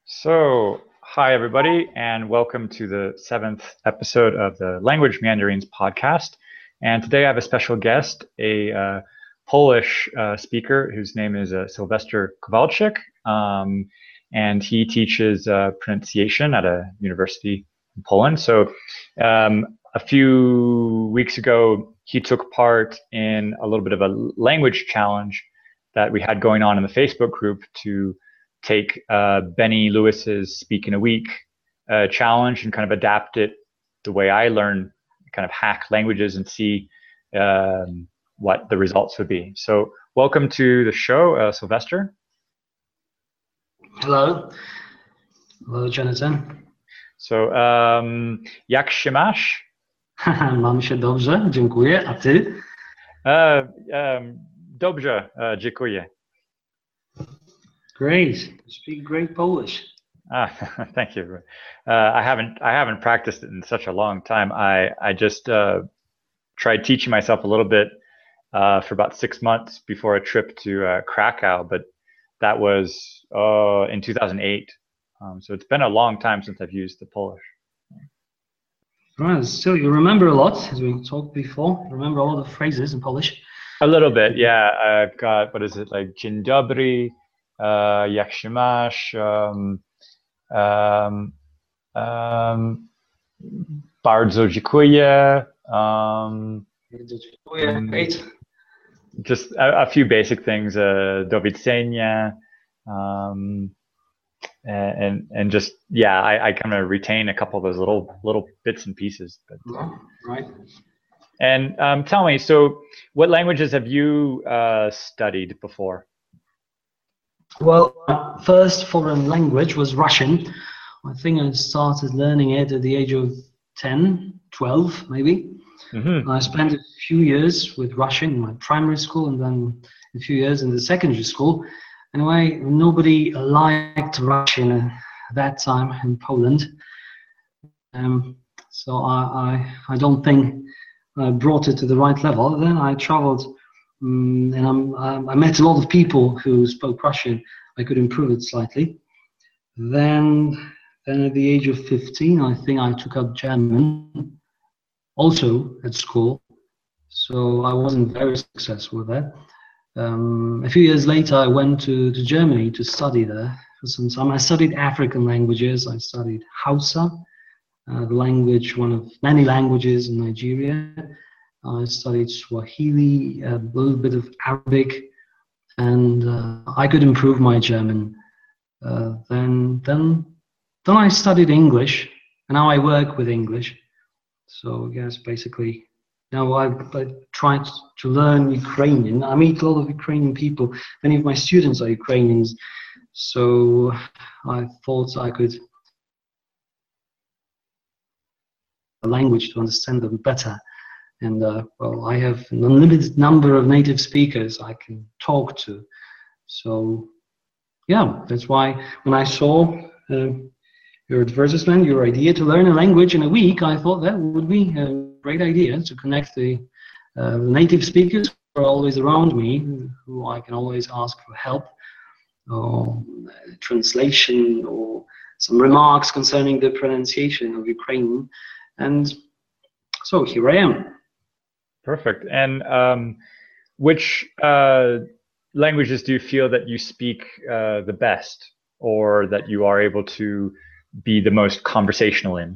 So, hi everybody, and welcome to the seventh episode of the Language Mandarins podcast. And today I have a special guest, a Polish speaker whose name is Sylwester Kowalczyk, and he teaches pronunciation at a university in Poland. So, a few weeks ago, he took part in a little bit of a language challenge that we had going on in the Facebook group to take Benny Lewis's Speak in a Week challenge and kind of adapt it the way I learn, kind of hack languages and see what the results would be. So welcome to the show, Sylwester. Hello. Hello, Jonathan. So jak się masz? Mam się dobrze, dziękuję. A ty? Dobrze, dziękuję. Great. You speak great Polish. Thank you. I haven't practiced it in such a long time. I just tried teaching myself a little bit for about 6 months before a trip to Krakow, but that was in 2008. So it's been a long time since I've used the Polish. Right. Still, you remember a lot, as we talked before. You remember all the phrases in Polish? A little bit, yeah. I've got, what is it, like dzień dobry, jak się masz, bardzo dziękuję. Great. Just a few basic things, do widzenia, and just, yeah, I kind of retain a couple of those little bits and pieces. But, right. And tell me, so what languages have you studied before? Well, my first foreign language was Russian. I think I started learning it at the age of 10, 12, maybe. Mm-hmm. I spent a few years with Russian in my primary school and then a few years in the secondary school. Anyway, nobody liked Russian at that time in Poland. So I don't think I brought it to the right level. Then I traveled and I met a lot of people who spoke Russian. I could improve it slightly. Then at the age of 15, I think I took up German, also at school. So I wasn't very successful with that. A few years later, I went to Germany to study there for some time. I studied African languages. I studied Hausa, the language, one of many languages in Nigeria. I studied Swahili, a little bit of Arabic, and I could improve my German. Then I studied English, and now I work with English. So yes, basically, now I tried to learn Ukrainian. I meet a lot of Ukrainian people. Many of my students are Ukrainians, so I thought I could a language to understand them better. And well, I have an unlimited number of native speakers I can talk to. So yeah, that's why when I saw your advertisement, your idea to learn a language in a week, I thought that would be a great idea to connect the native speakers who are always around me, who I can always ask for help or translation or some remarks concerning the pronunciation of Ukrainian. And so here I am. Perfect. And which languages do you feel that you speak the best, or that you are able to be the most conversational in?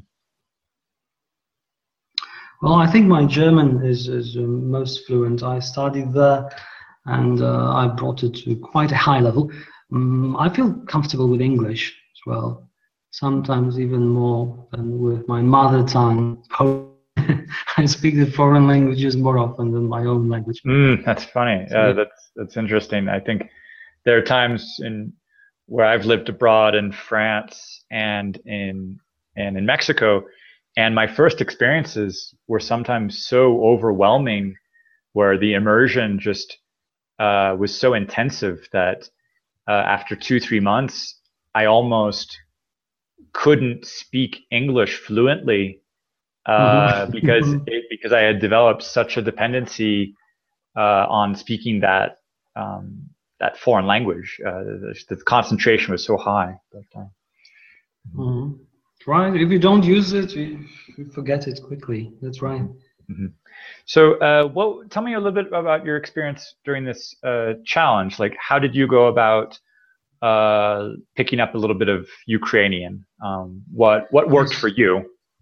Well, I think my German is most fluent. I studied there, and I brought it to quite a high level. I feel comfortable with English as well, sometimes even more than with my mother tongue. I speak the foreign languages more often than my own language. That's funny. That's interesting. I think there are times where I've lived abroad in France and in Mexico, and my first experiences were sometimes so overwhelming, where the immersion just was so intensive that after 2-3 months, I almost couldn't speak English fluently. Because I had developed such a dependency on speaking that foreign language. The concentration was so high. But, Mhm. Right. If you don't use it, you forget it quickly. That's right. Mm-hmm. So, tell me a little bit about your experience during this challenge. Like, how did you go about picking up a little bit of Ukrainian? What worked for you?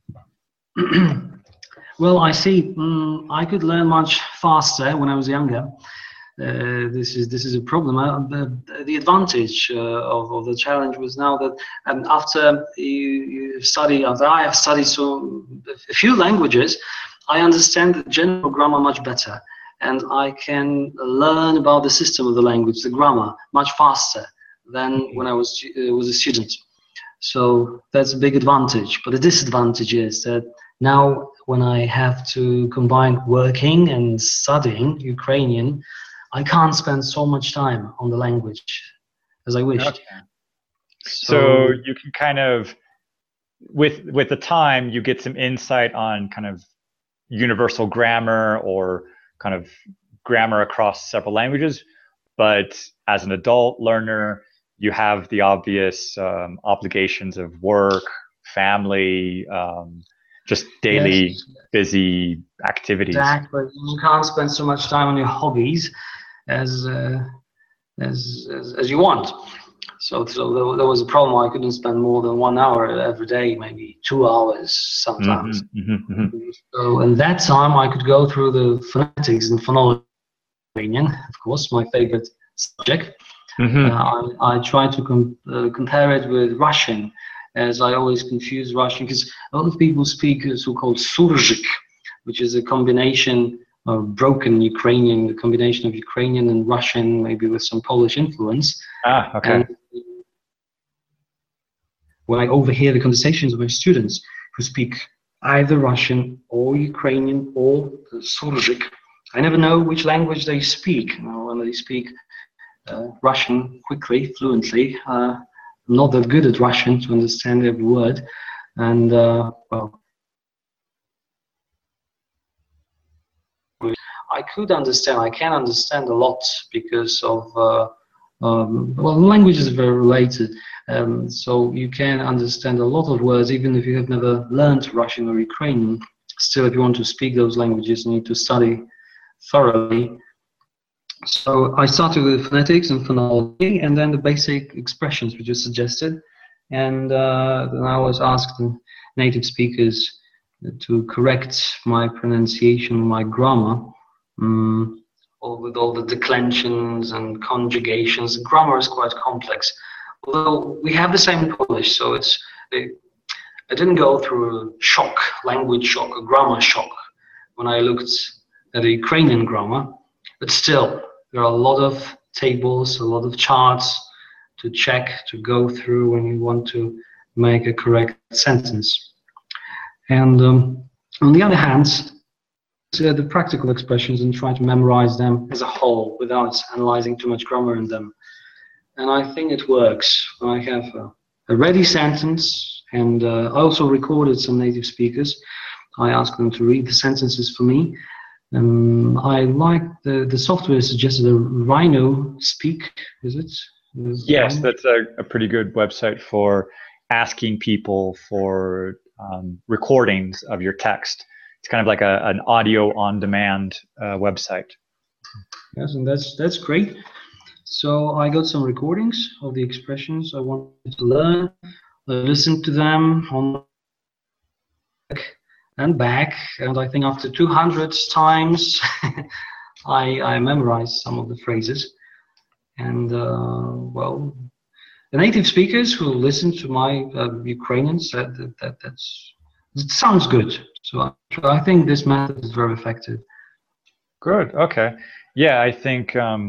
Well, I see. I could learn much faster when I was younger. This is a problem. The advantage of the challenge was now that after you study, after I have studied a few languages, I understand the general grammar much better, and I can learn about the system of the language, the grammar, much faster than when I was a student. So that's a big advantage. But the disadvantage is that now when I have to combine working and studying Ukrainian, I can't spend so much time on the language as I wished. Okay. So you can kind of, with the time, you get some insight on kind of universal grammar or kind of grammar across several languages. But as an adult learner, you have the obvious obligations of work, family, just daily busy activities. Exactly. You can't spend so much time on your hobbies as you want. So there was a problem. I couldn't spend more than 1 hour every day, maybe 2 hours sometimes. So in that time, I could go through the phonetics and phonology, of course, my favorite subject. I try to compare it with Russian, as I always confuse Russian, because a lot of people speak so-called Surzhyk, which is a combination of broken Ukrainian, the combination of Ukrainian and Russian, maybe with some Polish influence. Okay. And when I overhear the conversations of my students who speak either Russian or Ukrainian or Surzhyk, I never know which language they speak. When they speak Russian quickly, fluently, I'm not that good at Russian to understand every word. And, well, I can understand a lot because of, well, language is very related. So you can understand a lot of words, even if you have never learned Russian or Ukrainian. Still, if you want to speak those languages, you need to study thoroughly. So I started with phonetics and phonology, and then the basic expressions which are suggested. And then I was asked native speakers to correct my pronunciation, my grammar, with all the declensions and conjugations. Grammar is quite complex. Although we have the same in Polish, so I didn't go through a shock, language shock, a grammar shock when I looked at the Ukrainian grammar, but still, there are a lot of tables, a lot of charts to check, to go through when you want to make a correct sentence. And on the other hand, the practical expressions and try to memorize them as a whole without analyzing too much grammar in them. And I think it works. I have a ready sentence, and I also recorded some native speakers. I asked them to read the sentences for me. I like the software suggested a Rhino Speak, is it? Yes, that's a pretty good website for asking people for recordings of your text. It's kind of like an audio on demand website. Yes, and that's great. So I got some recordings of the expressions I wanted to learn. I listened to them on and back, and I think after 200 times I memorized some of the phrases. And well, the native speakers who listened to my Ukrainian said it sounds good. So I think this method is very effective. Good. Okay. Yeah, I think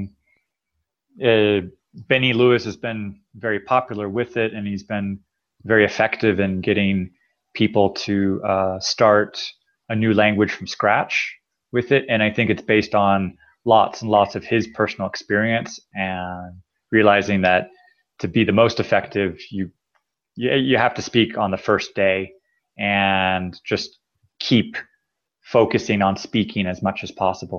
Benny Lewis has been very popular with it, and he's been very effective in getting people to start a new language from scratch with it. And I think it's based on lots and lots of his personal experience and realizing that to be the most effective, you have to speak on the first day and just keep focusing on speaking as much as possible.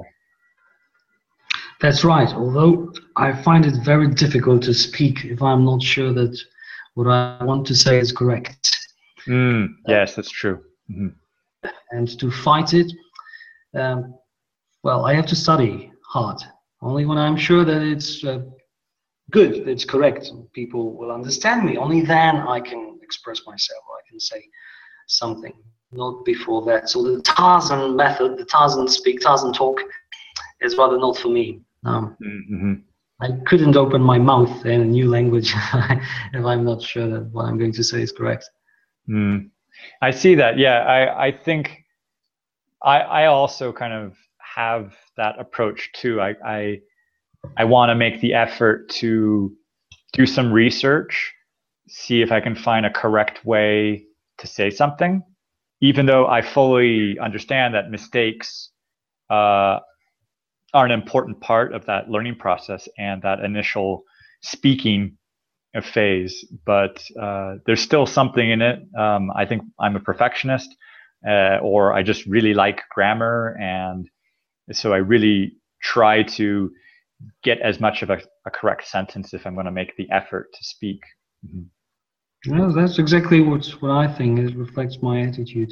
That's right. Although I find it very difficult to speak if I'm not sure that what I want to say is correct. Yes, that's true. Mm-hmm. And to fight it, well, I have to study hard. Only when I'm sure that it's good, it's correct, people will understand me. Only then I can express myself. I can say something. Not before that. So the Tarzan method, the Tarzan speak, Tarzan talk, is rather not for me. Mm-hmm. I couldn't open my mouth in a new language if I'm not sure that what I'm going to say is correct. I see that. Yeah, I think I also kind of have that approach too. I want to make the effort to do some research, see if I can find a correct way to say something, even though I fully understand that mistakes are an important part of that learning process and that initial speaking phase. But there's still something in it. I think I'm a perfectionist, or I just really like grammar, and so I really try to get as much of a correct sentence if I'm going to make the effort to speak. Yeah, that's exactly what I think. It reflects my attitude.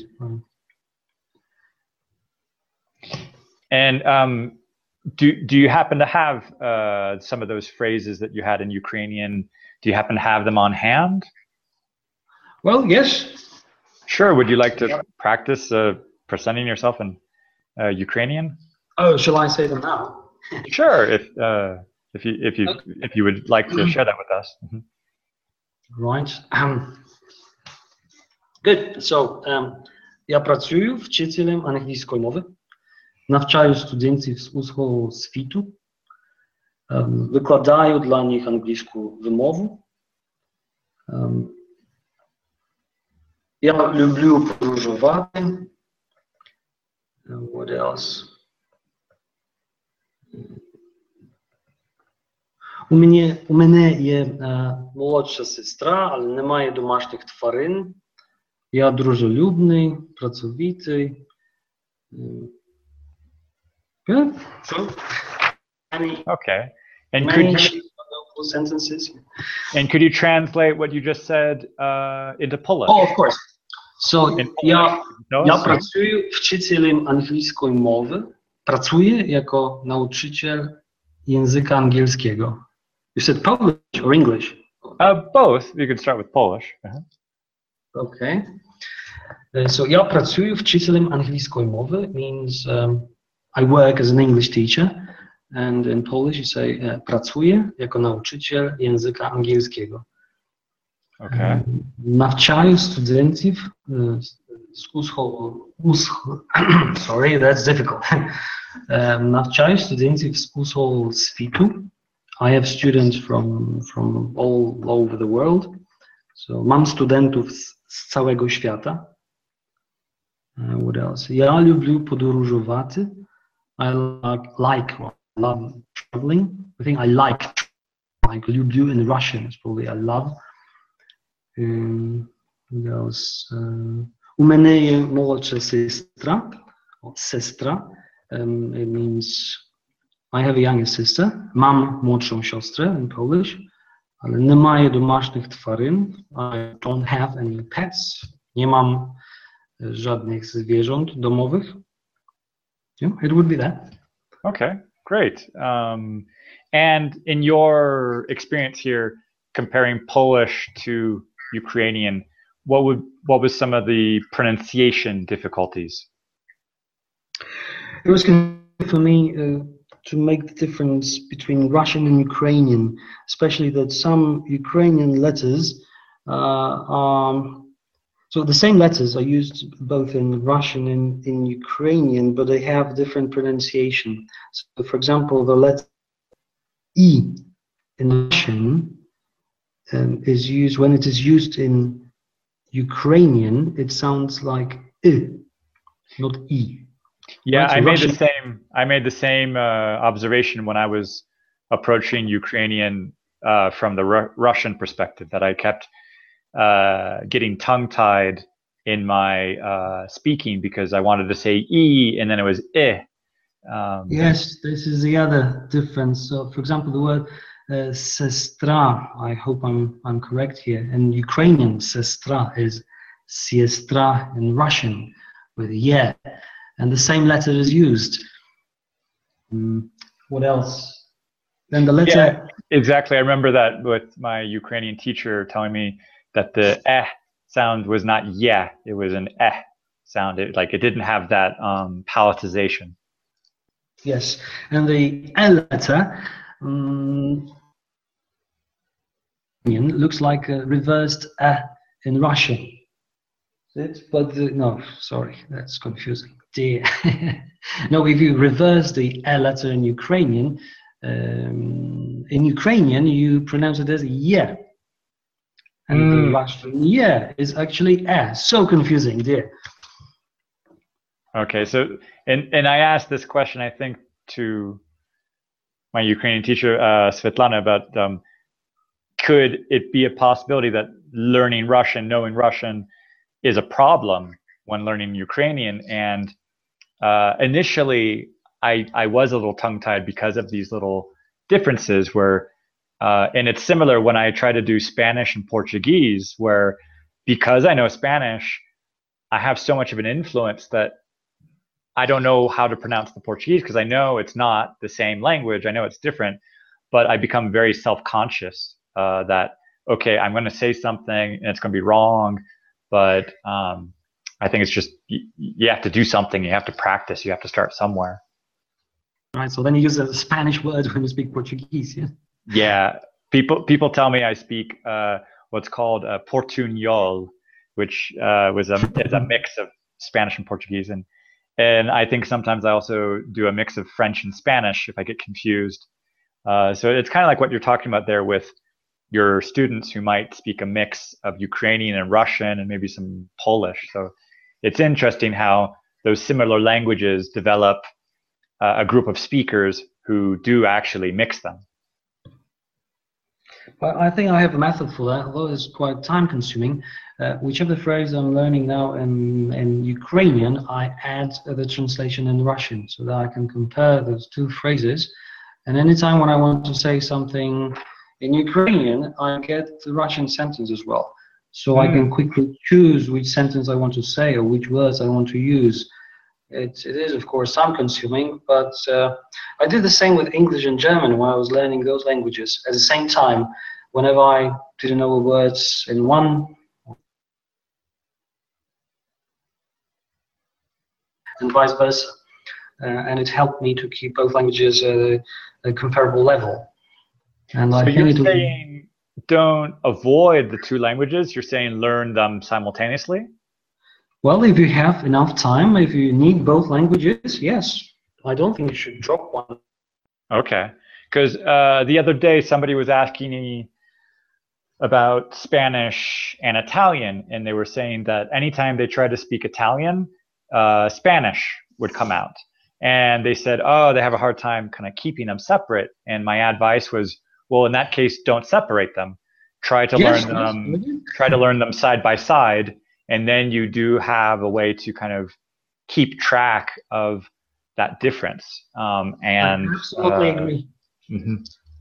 And do you happen to have some of those phrases that you had in Ukrainian? Do you happen to have them on hand? Well, yes. Sure. Would you like to practice presenting yourself in Ukrainian? Oh, shall I say them now? Sure. If you would like to share that with us. Right. Good. So, я працюю вчителем англійської мови, навчаю студентів з усього світу, викладаю для них англійську вимову. Я люблю подорожувати. What else? У мене є молодша сестра, але немає домашніх тварин. Я дружелюбний, працьовитий. Good. So, okay. And could you translate what you just said into Polish? Oh, of course. So, я працюю вчителем англійської мови. Pracuję jako nauczyciel języka angielskiego. You said Polish or English? Both. You could start with Polish. Okay. So ja pracuję wчителем angielskiej mowy means I work as an English teacher, and in Polish you say pracuję jako nauczyciel języka angielskiego. Okay. Навчаю студентів sorry, that's difficult. Навчаю студентів з усього світу. I have students from all over the world. So mam studentów z całego świata. What else? Ja lubię podróżować. I love traveling. I think I like lubię in Russian is probably I love. What else? U mnie jest młodsza sestra. It means I have a younger sister. Mam młodszą siostrę in Polish. Ale nie maję domasznych twарин. I don't have any pets. Nie mam żadnych zwierząt domowych. Yeah, it would be that. Okay, great. And in your experience here, comparing Polish to Ukrainian, what was some of the pronunciation difficulties? It was for me to make the difference between Russian and Ukrainian, especially that some Ukrainian letters so the same letters are used both in Russian and in Ukrainian, but they have different pronunciation. So, for example, the letter E in Russian is used, when it is used in Ukrainian, it sounds like I, not E. Yeah, right? So I made the same observation when I was approaching Ukrainian from the Russian perspective, that I kept getting tongue-tied in my speaking because I wanted to say E and then it was I. Yes, this is the other difference. So, for example, the word Sestra, I hope I'm correct here. In Ukrainian, sestra is siestra in Russian with yeah, and the same letter is used. What else? Then the letter. Yeah, exactly. I remember that with my Ukrainian teacher telling me that the sound was not yeah, it was an sound. It didn't have that palatization. Yes, and the letter looks like a reversed in Russian. But no, sorry, that's confusing. No, if you reverse the letter in Ukrainian, you pronounce it as yeah. And the Russian yeah is actually so confusing, dear. Okay, so and I asked this question, I think, to my Ukrainian teacher, Svetlana, about could it be a possibility that learning Russian, knowing Russian, is a problem when learning Ukrainian? And initially, I was a little tongue-tied because of these little differences where, and it's similar when I try to do Spanish and Portuguese, where because I know Spanish, I have so much of an influence that I don't know how to pronounce the Portuguese because I know it's not the same language. I know it's different, but I become very self-conscious that, okay, I'm going to say something and it's going to be wrong. But I think it's just, you have to do something. You have to practice. You have to start somewhere. Right. So then you use a Spanish word when you speak Portuguese. Yeah. Yeah. People tell me I speak what's called Portuñol, which is a mix of Spanish and Portuguese. And I think sometimes I also do a mix of French and Spanish if I get confused. So it's kind of like what you're talking about there with your students who might speak a mix of Ukrainian and Russian and maybe some Polish. So it's interesting how those similar languages develop a group of speakers who do actually mix them. Well, I think I have a method for that, although it's quite time consuming. Whichever phrase I'm learning now in Ukrainian, I add the translation in Russian so that I can compare those two phrases. And anytime when I want to say something in Ukrainian, I get the Russian sentence as well. So I can quickly choose which sentence I want to say or which words I want to use. It is, of course, time consuming, but I did the same with English and German when I was learning those languages. At the same time, whenever I didn't know the words in one, and vice versa. And it helped me to keep both languages at a comparable level. And so I think you're saying don't avoid the two languages, you're saying learn them simultaneously? Well, if you have enough time, if you need both languages, yes. I don't think you should drop one. Okay. Because the other day somebody was asking me about Spanish and Italian, and they were saying that anytime they tried to speak Italian, Spanish would come out. And they said, oh, they have a hard time kind of keeping them separate. And my advice was, well, in that case, don't separate them. Try to learn them side by side. And then you do have a way to kind of keep track of that difference. I absolutely agree. Mm-hmm.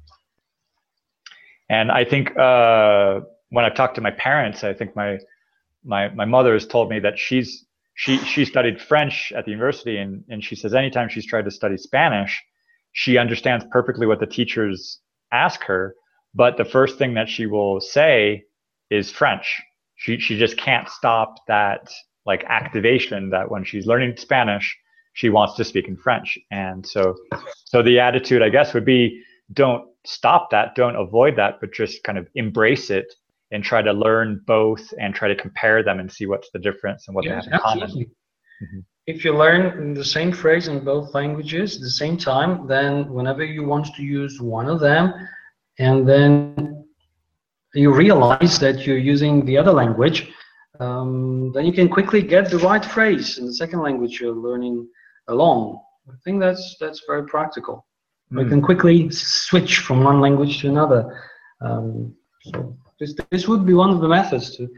And I think when I've talked to my parents, I think my mother has told me that she studied French at the university, and she says anytime she's tried to study Spanish, she understands perfectly what the teachers ask her, but the first thing that she will say is French. She just can't stop that like activation that when she's learning Spanish, she wants to speak in French. And so the attitude, I guess, would be don't stop that, don't avoid that, but just kind of embrace it and try to learn both and try to compare them and see what's the difference and what they have in common. Mm-hmm. If you learn the same phrase in both languages at the same time, then whenever you want to use one of them, and then you realize that you're using the other language, then you can quickly get the right phrase in the second language you're learning along. I think that's very practical. You can quickly switch from one language to another. So this would be one of the methods to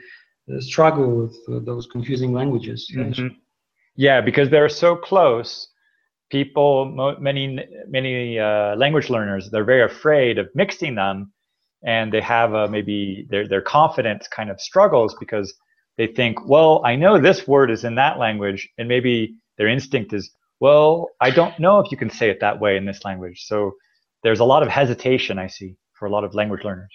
struggle with those confusing languages. Mm-hmm. Yeah, because they're so close many language learners, they're very afraid of mixing them, and they have maybe their confidence kind of struggles because they think, well, I know this word is in that language, and maybe their instinct is, well, I don't know if you can say it that way in this language. So there's a lot of hesitation, I see, for a lot of language learners.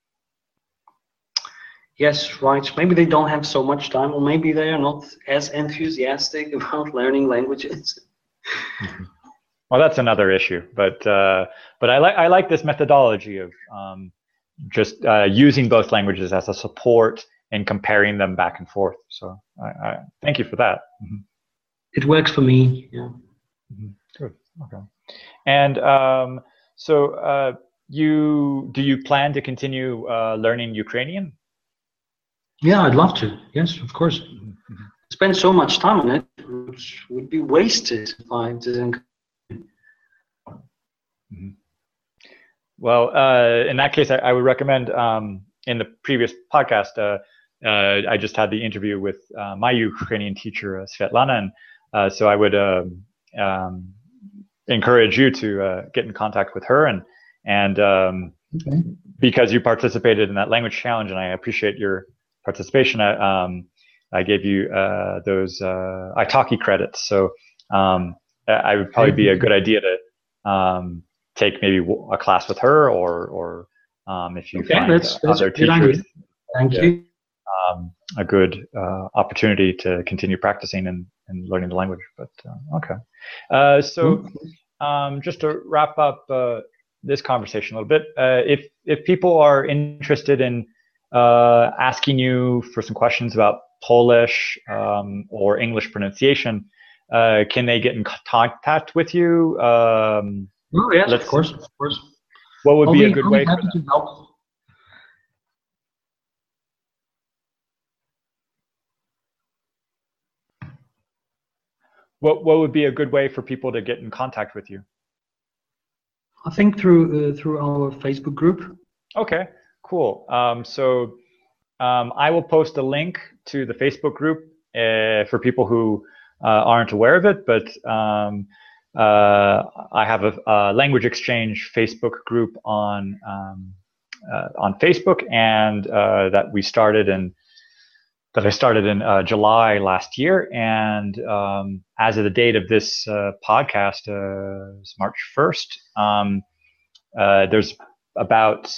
Yes, right. Maybe they don't have so much time, or maybe they are not as enthusiastic about learning languages. Well, that's another issue, but I like this methodology of just using both languages as a support and comparing them back and forth. So I thank you for that. Mm-hmm. It works for me. Yeah. Mm-hmm. Good. Okay. And so do you plan to continue learning Ukrainian? Yeah, I'd love to. Yes, of course. Mm-hmm. Spend so much time on it, which would be wasted if I didn't. Mm-hmm. Well, in that case, I would recommend in the previous podcast, I just had the interview with my Ukrainian teacher, Svetlana, and so I would encourage you to get in contact with her, and okay. Because you participated in that language challenge, and I appreciate your participation. I gave you those Italki credits, so I would probably be a good idea to take maybe a class with her, or if you find that's other teachers. Thank you. A good opportunity to continue practicing and learning the language. But okay, so just to wrap up this conversation a little bit, if people are interested in asking you for some questions about Polish or English pronunciation, can they get in contact with you? Oh yes, of course. What would be a good way for them? To help. What would be a good way for people to get in contact with you? I think through our Facebook group. Okay, cool. So I will post a link to the Facebook group for people who aren't aware of it, but I have a language exchange Facebook group on Facebook, and that I started in July last year, and as of the date of this podcast, is March 1st. There's about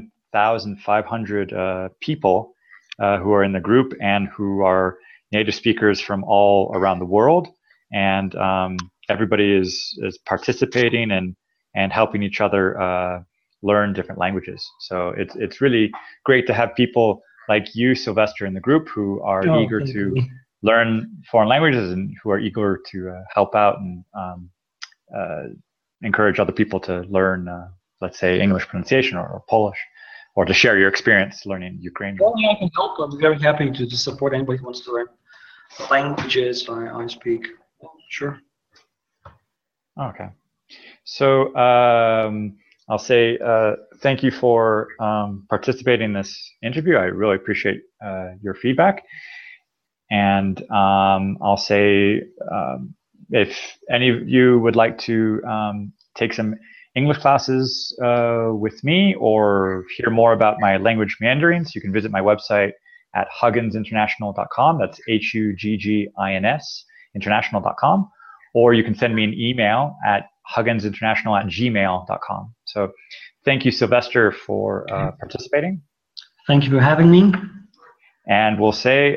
7,500 people who are in the group and who are native speakers from all around the world, and everybody is participating and helping each other learn different languages. So it's really great to have people like you, Sylvester, in the group who are eager to learn foreign languages and who are eager to help out and encourage other people to learn, let's say, English pronunciation or Polish, or to share your experience learning Ukrainian. Well, yeah, I can help. I'm very happy to support anybody who wants to learn the languages I speak. Sure. Okay. So I'll say thank you for participating in this interview. I really appreciate your feedback. And I'll say if any of you would like to take some English classes with me or hear more about my language meanderings, you can visit my website at hugginsinternational.com. That's HUGGINS international.com. Or you can send me an email at hugginsinternational@gmail.com. So thank you, Sylvester, for participating. Thank you for having me. And we'll say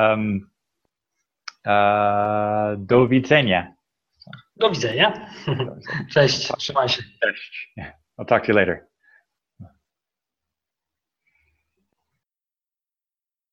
do widzenia. Do widzenia. Cześć, trzymaj się. Cześć. I'll talk to you later.